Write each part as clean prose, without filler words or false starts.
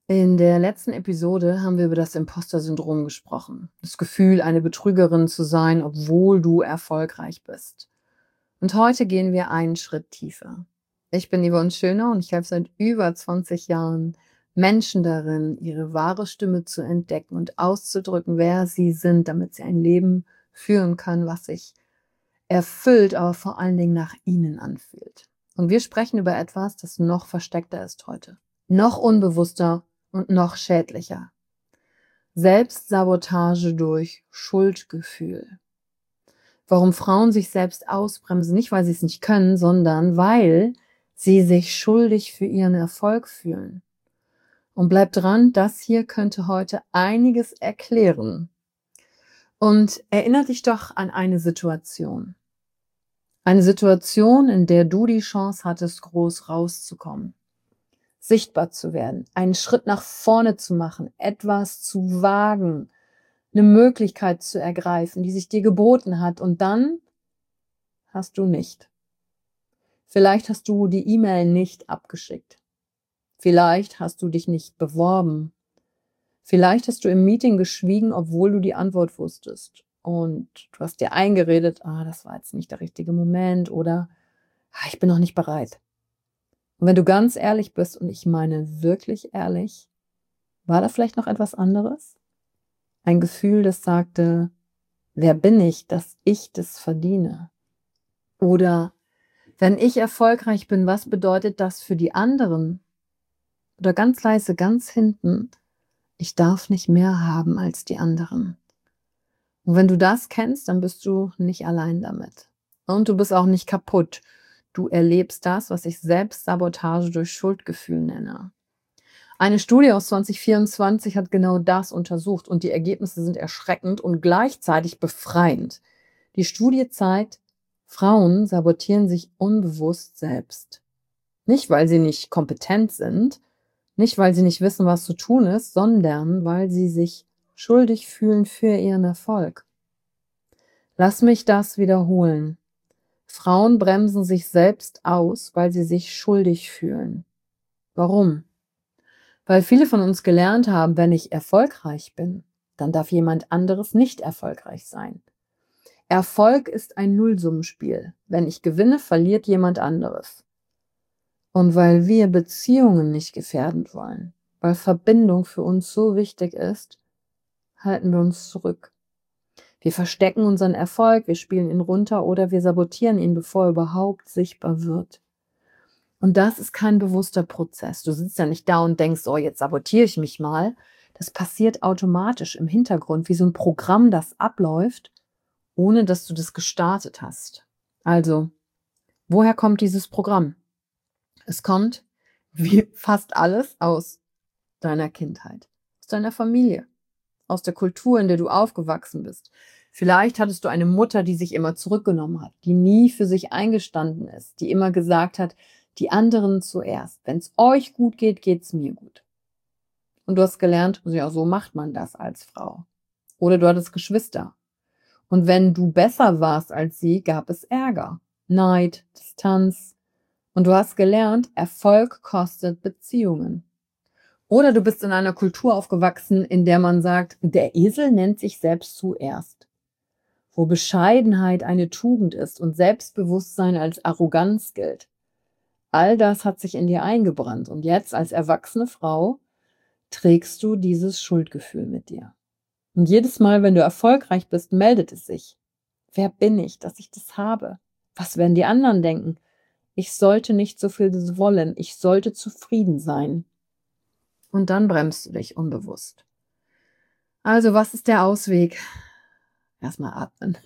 In der letzten Episode haben wir über das Imposter-Syndrom gesprochen. Das Gefühl, eine Betrügerin zu sein, obwohl du erfolgreich bist. Und heute gehen wir einen Schritt tiefer. Ich bin Yvonne Schöner und ich helfe seit über 20 Jahren Menschen darin, ihre wahre Stimme zu entdecken und auszudrücken, wer sie sind, damit sie ein Leben führen können, was sich erfüllt, aber vor allen Dingen nach ihnen anfühlt. Und wir sprechen über etwas, das noch versteckter ist heute. Noch unbewusster und noch schädlicher. Selbstsabotage durch Schuldgefühl. Warum Frauen sich selbst ausbremsen, nicht weil sie es nicht können, sondern weil sie sich schuldig für ihren Erfolg fühlen. Und bleibt dran, das hier könnte heute einiges erklären. Und erinnere dich doch an eine Situation. Eine Situation, in der du die Chance hattest, groß rauszukommen. Sichtbar zu werden, einen Schritt nach vorne zu machen, etwas zu wagen, eine Möglichkeit zu ergreifen, die sich dir geboten hat, und dann hast du nicht. Vielleicht hast du die E-Mail nicht abgeschickt. Vielleicht hast du dich nicht beworben. Vielleicht hast du im Meeting geschwiegen, obwohl du die Antwort wusstest. Und du hast dir eingeredet, das war jetzt nicht der richtige Moment, oder ich bin noch nicht bereit. Und wenn du ganz ehrlich bist, und ich meine wirklich ehrlich, war da vielleicht noch etwas anderes? Ein Gefühl, das sagte, wer bin ich, dass ich das verdiene? Oder wenn ich erfolgreich bin, was bedeutet das für die anderen? Oder ganz leise, ganz hinten, ich darf nicht mehr haben als die anderen. Und wenn du das kennst, dann bist du nicht allein damit. Und du bist auch nicht kaputt. Du erlebst das, was ich Selbstsabotage durch Schuldgefühl nenne. Eine Studie aus 2024 hat genau das untersucht und die Ergebnisse sind erschreckend und gleichzeitig befreiend. Die Studie zeigt, Frauen sabotieren sich unbewusst selbst. Nicht, weil sie nicht kompetent sind, nicht, weil sie nicht wissen, was zu tun ist, sondern weil sie sich schuldig fühlen für ihren Erfolg. Lass mich das wiederholen. Frauen bremsen sich selbst aus, weil sie sich schuldig fühlen. Warum? Weil viele von uns gelernt haben, wenn ich erfolgreich bin, dann darf jemand anderes nicht erfolgreich sein. Erfolg ist ein Nullsummenspiel. Wenn ich gewinne, verliert jemand anderes. Und weil wir Beziehungen nicht gefährden wollen, weil Verbindung für uns so wichtig ist, halten wir uns zurück. Wir verstecken unseren Erfolg, wir spielen ihn runter oder wir sabotieren ihn, bevor er überhaupt sichtbar wird. Und das ist kein bewusster Prozess. Du sitzt ja nicht da und denkst, jetzt sabotiere ich mich mal. Das passiert automatisch im Hintergrund, wie so ein Programm, das abläuft, ohne dass du das gestartet hast. Also, woher kommt dieses Programm? Es kommt, wie fast alles, aus deiner Kindheit, aus deiner Familie, aus der Kultur, in der du aufgewachsen bist. Vielleicht hattest du eine Mutter, die sich immer zurückgenommen hat, die nie für sich eingestanden ist, die immer gesagt hat, die anderen zuerst. Wenn es euch gut geht, geht's mir gut. Und du hast gelernt, ja, so macht man das als Frau. Oder du hattest Geschwister. Und wenn du besser warst als sie, gab es Ärger, Neid, Distanz. Und du hast gelernt, Erfolg kostet Beziehungen. Oder du bist in einer Kultur aufgewachsen, in der man sagt, der Esel nennt sich selbst zuerst. Wo Bescheidenheit eine Tugend ist und Selbstbewusstsein als Arroganz gilt. All das hat sich in dir eingebrannt und jetzt als erwachsene Frau trägst du dieses Schuldgefühl mit dir. Und jedes Mal, wenn du erfolgreich bist, meldet es sich. Wer bin ich, dass ich das habe? Was werden die anderen denken? Ich sollte nicht so viel wollen, ich sollte zufrieden sein. Und dann bremst du dich unbewusst. Also, was ist der Ausweg? Erstmal atmen.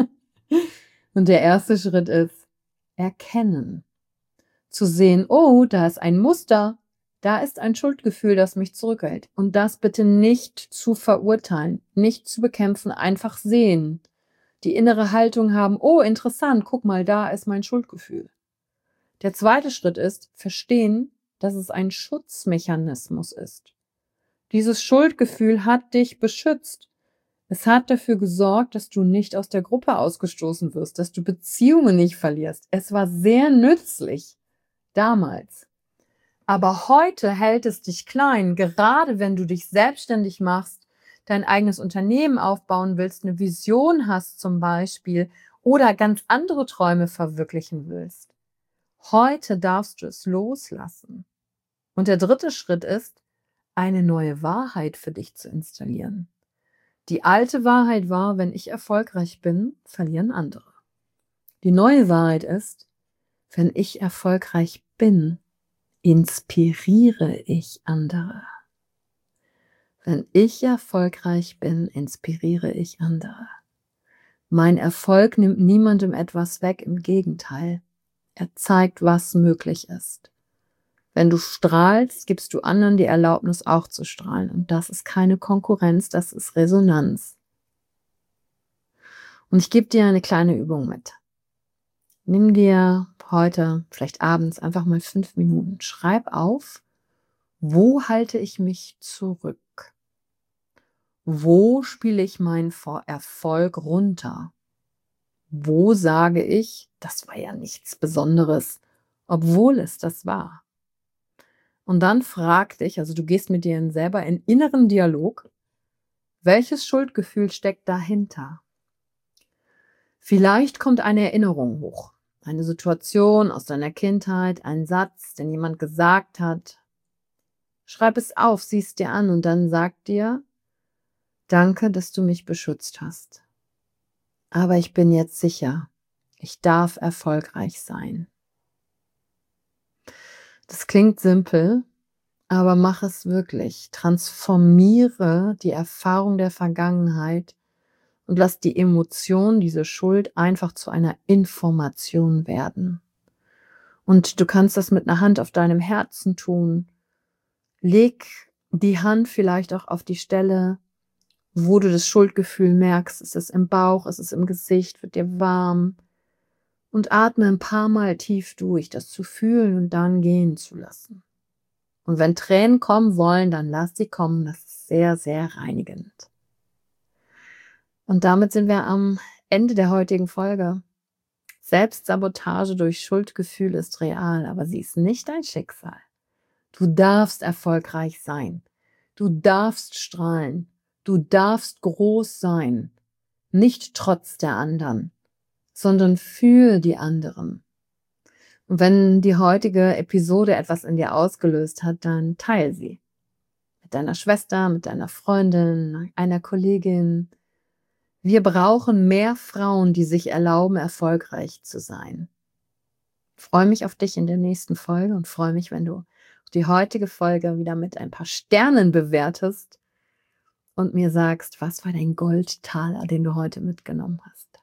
Und der erste Schritt ist erkennen. Zu sehen, da ist ein Muster, da ist ein Schuldgefühl, das mich zurückhält. Und das bitte nicht zu verurteilen, nicht zu bekämpfen, einfach sehen. Die innere Haltung haben, interessant, guck mal, da ist mein Schuldgefühl. Der zweite Schritt ist verstehen, dass es ein Schutzmechanismus ist. Dieses Schuldgefühl hat dich beschützt. Es hat dafür gesorgt, dass du nicht aus der Gruppe ausgestoßen wirst, dass du Beziehungen nicht verlierst. Es war sehr nützlich damals. Aber heute hält es dich klein, gerade wenn du dich selbstständig machst, dein eigenes Unternehmen aufbauen willst, eine Vision hast zum Beispiel oder ganz andere Träume verwirklichen willst. Heute darfst du es loslassen. Und der dritte Schritt ist, eine neue Wahrheit für dich zu installieren. Die alte Wahrheit war, wenn ich erfolgreich bin, verlieren andere. Die neue Wahrheit ist, wenn ich erfolgreich bin, inspiriere ich andere. Wenn ich erfolgreich bin, inspiriere ich andere. Mein Erfolg nimmt niemandem etwas weg, im Gegenteil. Er zeigt, was möglich ist. Wenn du strahlst, gibst du anderen die Erlaubnis, auch zu strahlen. Und das ist keine Konkurrenz, das ist Resonanz. Und ich gebe dir eine kleine Übung mit. Nimm dir heute, vielleicht abends, einfach mal 5 Minuten. Schreib auf, wo halte ich mich zurück? Wo spiele ich meinen Erfolg runter? Wo sage ich, das war ja nichts Besonderes, obwohl es das war? Und dann frag dich, also du gehst mit dir selber in inneren Dialog, welches Schuldgefühl steckt dahinter? Vielleicht kommt eine Erinnerung hoch, eine Situation aus deiner Kindheit, ein Satz, den jemand gesagt hat. Schreib es auf, sieh es dir an und dann sag dir, danke, dass du mich beschützt hast. Aber ich bin jetzt sicher, ich darf erfolgreich sein. Das klingt simpel, aber mach es wirklich. Transformiere die Erfahrung der Vergangenheit und lass die Emotion, diese Schuld einfach zu einer Information werden. Und du kannst das mit einer Hand auf deinem Herzen tun. Leg die Hand vielleicht auch auf die Stelle, wo du das Schuldgefühl merkst. Ist es im Bauch, ist es im Gesicht, wird dir warm? Und atme ein paar Mal tief durch, das zu fühlen und dann gehen zu lassen. Und wenn Tränen kommen wollen, dann lass sie kommen. Das ist sehr, sehr reinigend. Und damit sind wir am Ende der heutigen Folge. Selbstsabotage durch Schuldgefühl ist real, aber sie ist nicht dein Schicksal. Du darfst erfolgreich sein. Du darfst strahlen. Du darfst groß sein. Nicht trotz der anderen, sondern für die anderen. Und wenn die heutige Episode etwas in dir ausgelöst hat, dann teile sie. Mit deiner Schwester, mit deiner Freundin, einer Kollegin. Wir brauchen mehr Frauen, die sich erlauben, erfolgreich zu sein. Ich freue mich auf dich in der nächsten Folge und freue mich, wenn du die heutige Folge wieder mit ein paar Sternen bewertest und mir sagst, was war dein Goldtaler, den du heute mitgenommen hast.